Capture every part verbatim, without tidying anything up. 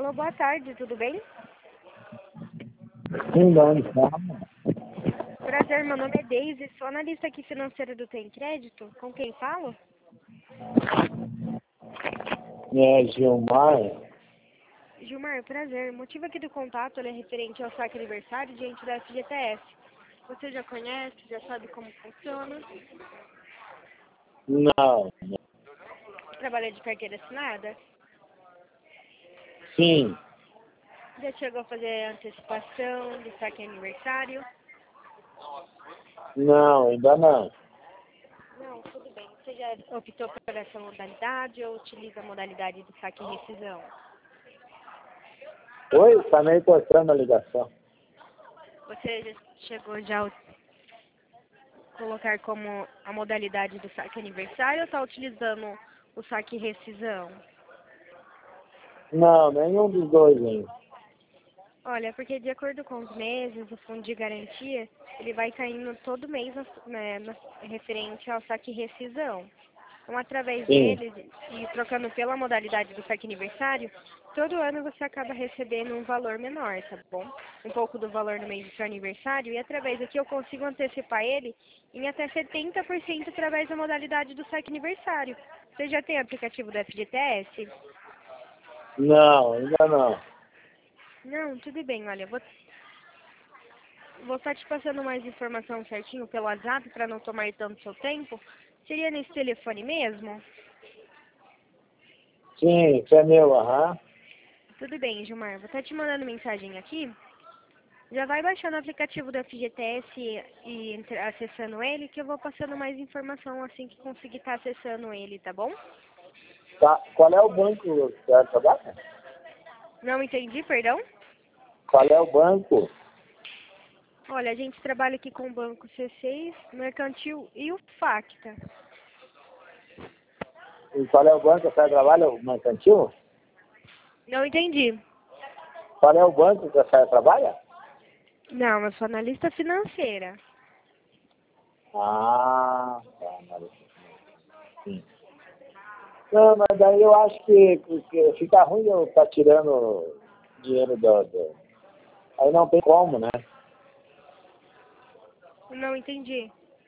Alô, boa tarde, tudo bem? Sim, da onde fala? Prazer, meu nome é Deise, sou analista aqui financeira do Tem Crédito. Com quem falo? É Gilmar. Gilmar, prazer. O motivo aqui do contato ele é referente ao saque aniversário diante da F G T S. Você já conhece, já sabe como funciona? Não, não. Trabalha de carteira assinada? Sim, Já chegou a fazer antecipação do saque aniversário? não, ainda não. Não, tudo bem. Você já optou por essa modalidade ou utiliza a modalidade do saque e rescisão? Oi, tá meio cortando a ligação. Você já chegou já a colocar como a modalidade do saque aniversário ou está utilizando o saque e rescisão? Não, nenhum dos dois ainda. Olha, porque de acordo com os meses, o fundo de garantia, ele vai caindo todo mês né, na- referente ao saque e rescisão. Então, através Sim, dele e trocando pela modalidade do saque aniversário, todo ano você acaba recebendo um valor menor, tá bom? Um pouco do valor no mês do seu aniversário e através daqui eu consigo antecipar ele em até setenta por cento através da modalidade do saque aniversário. Você já tem aplicativo do F G T S? não, ainda não. Não, tudo bem, olha, vou vou estar te passando mais informação certinho pelo WhatsApp para não tomar tanto seu tempo. Seria nesse telefone mesmo? Sim, isso é meu, aham. Tudo bem, Gilmar. Vou estar te mandando mensagem aqui. Já vai baixando o aplicativo do F G T S e entra- acessando ele, que eu vou passando mais informação assim que conseguir estar acessando ele, tá bom? Tá. Qual é o banco que você trabalha? Não entendi, perdão? Qual é o banco? Olha, a gente trabalha aqui com o Banco C seis, Mercantil e o Facta. E qual é o banco que você trabalha? O mercantil? Não entendi. Qual é o banco que você trabalha? Não, eu sou analista financeira. Ah, tá, mas- sim. Não, mas daí eu acho que, que fica ruim eu estar tirando dinheiro do, do... Aí não tem como, né? Não entendi.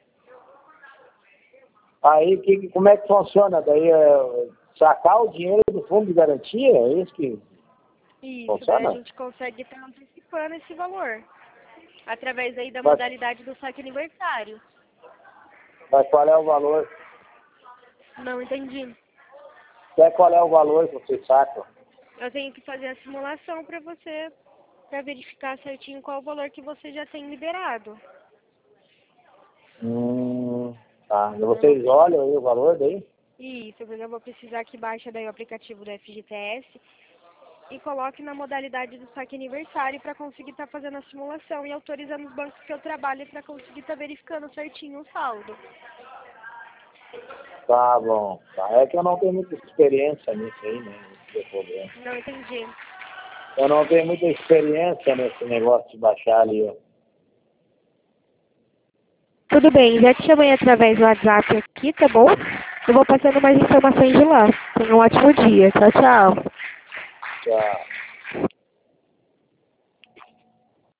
Aí que, como é que funciona? Daí é, sacar o dinheiro do fundo de garantia? É isso que Isso, daí a funciona? gente consegue estar antecipando esse valor. Através aí da Mas, modalidade do saque aniversário. mas qual é o valor? Não entendi. Quer qual é o valor que você saca? Eu tenho que fazer a simulação para você, para verificar certinho qual o valor que você já tem liberado. Hum, tá. E Eu vou vocês precisar. olham aí o valor daí? Isso, eu vou precisar que baixe daí o aplicativo do F G T S e coloque na modalidade do saque aniversário para conseguir estar fazendo a simulação e autorizando os bancos que eu trabalho para conseguir estar verificando certinho o saldo. Tá bom. Tá. É que eu não tenho muita experiência nisso aí, né? Esse é o problema. Não entendi. Eu não tenho muita experiência nesse negócio de baixar ali, ó. Tudo bem, já te chamei através do WhatsApp aqui, tá bom? Eu vou passando mais informações de lá. Tenha um ótimo dia. Tchau, tchau. Tchau.